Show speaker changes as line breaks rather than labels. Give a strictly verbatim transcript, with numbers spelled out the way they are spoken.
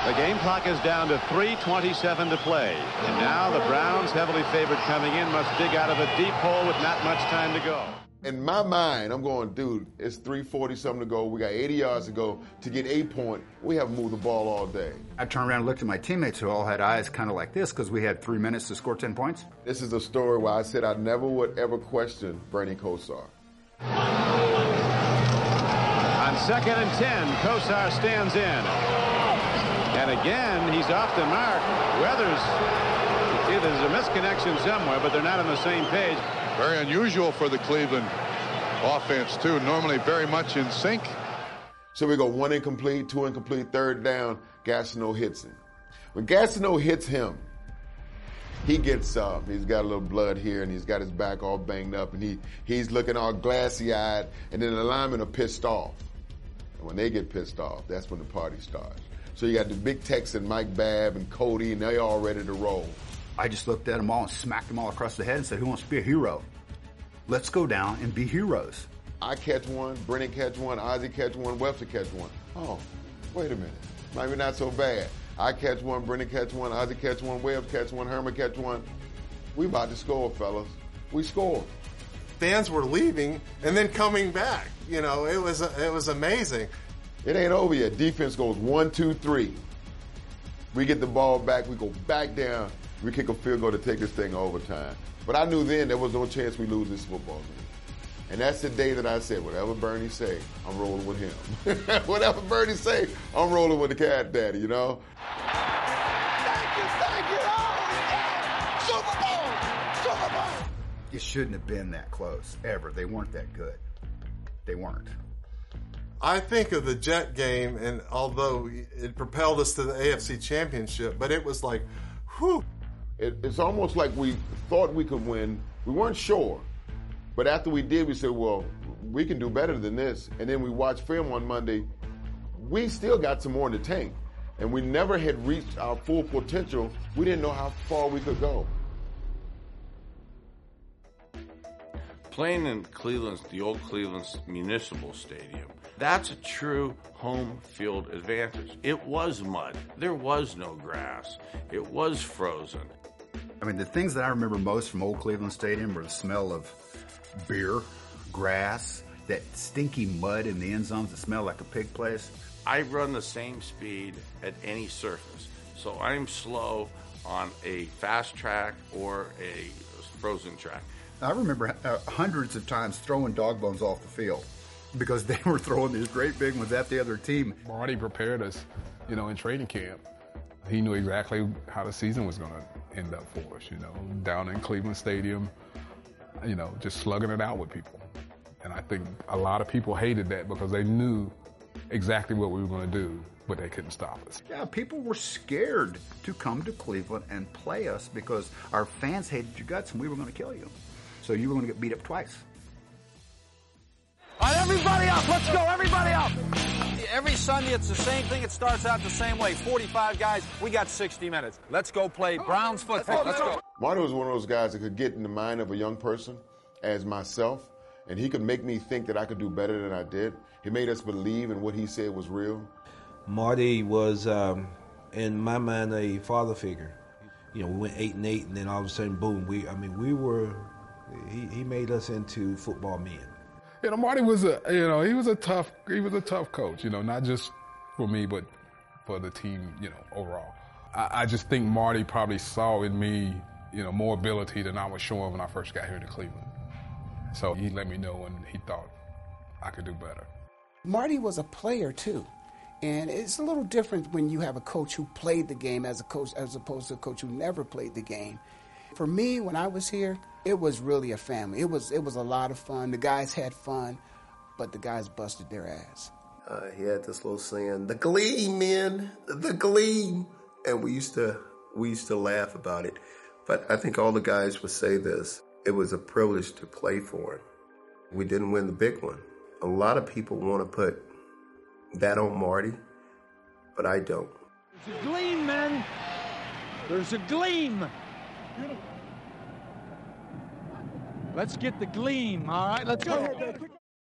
The game clock is down to three twenty-seven to play. And now the Browns, heavily favored coming in, must dig out of a deep hole with not much time to go.
In my mind, I'm going, dude, it's three forty something to go. We got eighty yards to go. To get eight point, we haven't moved the ball all day.
I turned around and looked at my teammates who all had eyes kind of like this because we had three minutes to score ten points.
This is a story where I said I never would ever question Bernie Kosar.
On second and ten, Kosar stands in. And again, he's off the mark. Weathers, there's a misconnection somewhere, but they're not on the same page.
Very unusual for the Cleveland offense, too. Normally very much in sync.
So we go one incomplete, two incomplete, third down. Gastineau hits him. When Gastineau hits him, he gets up. He's got a little blood here, and he's got his back all banged up, and he he's looking all glassy-eyed, and then the linemen are pissed off. And when they get pissed off, that's when the party starts. So you got the big Texan, Mike Babb and Cody, and they all ready to roll.
I just looked at them all and smacked them all across the head and said, who wants to be a hero? Let's go down and be heroes.
I catch one, Brennan catch one, Ozzie catch one, Webster catch one. Oh, wait a minute. Maybe not so bad. I catch one, Brennan catch one, Ozzie catch one, Webb catch one, Herman catch one. We about to score, fellas. We scored.
Fans were leaving and then coming back. You know, it was it was amazing.
It ain't over yet. Defense goes one, two, three. We get the ball back. We go back down. We kick a field goal to take this thing overtime. But I knew then there was no chance we lose this football game. And that's the day that I said, whatever Bernie say, I'm rolling with him. Whatever Bernie say, I'm rolling with the cat daddy, you know?
Thank you, thank you. Oh, yeah. Super Bowl! Super Bowl!
It shouldn't have been that close, ever. They weren't that good. They weren't.
I think of the Jet game, and although it propelled us to the A F C Championship, but it was like, whew.
It, it's almost like we thought we could win. We weren't sure. But after we did, we said, well, we can do better than this. And then we watched film on Monday. We still got some more in the tank. And we never had reached our full potential. We didn't know how far we could go.
Playing in Cleveland's, the old Cleveland's Municipal Stadium, that's a true home field advantage. It was mud. There was no grass. It was frozen.
I mean, the things that I remember most from old Cleveland Stadium were the smell of beer, grass, that stinky mud in the end zones that smell like a pig place.
I run the same speed at any surface, so I'm slow on a fast track or a frozen track.
I remember uh, hundreds of times throwing dog bones off the field because they were throwing these great big ones at the other team.
Marty prepared us, you know, in training camp. He knew exactly how the season was going to end up for us, you know, down in Cleveland Stadium, you know, just slugging it out with people. And I think a lot of people hated that because they knew exactly what we were going to do, but they couldn't stop us.
Yeah, people were scared to come to Cleveland and play us because our fans hated your guts and we were going to kill you. So you were going to get beat up twice.
All right, everybody up. Let's go. Everybody up. Every Sunday, it's the same thing. It starts out the same way. forty-five guys. We got sixty minutes. Let's go play Browns football. Let's go.
Marty was one of those guys that could get in the mind of a young person as myself, and he could make me think that I could do better than I did. He made us believe in what he said was real.
Marty was, um, in my mind, a father figure. You know, we went eight and eight, and then all of a sudden, boom. We, I mean, we were. He, he made us into football men.
You know, Marty was a, you know, he was a tough, he was a tough coach, you know, not just for me, but for the team, you know, overall. I, I just think Marty probably saw in me, you know, more ability than I was showing when I first got here to Cleveland. So he let me know when he thought I could do better.
Marty was a player too. And it's a little different when you have a coach who played the game as a coach, as opposed to a coach who never played the game. For me, when I was here, it was really a family. It was it was a lot of fun. The guys had fun, but the guys busted their ass.
Uh, he had this little saying, "The gleam, man, the gleam," and we used to we used to laugh about it. But I think all the guys would say this: it was a privilege to play for him. We didn't win the big one. A lot of people want to put that on Marty, but I don't.
There's a gleam, man. There's a gleam. Let's get the gleam, all right? Let's go.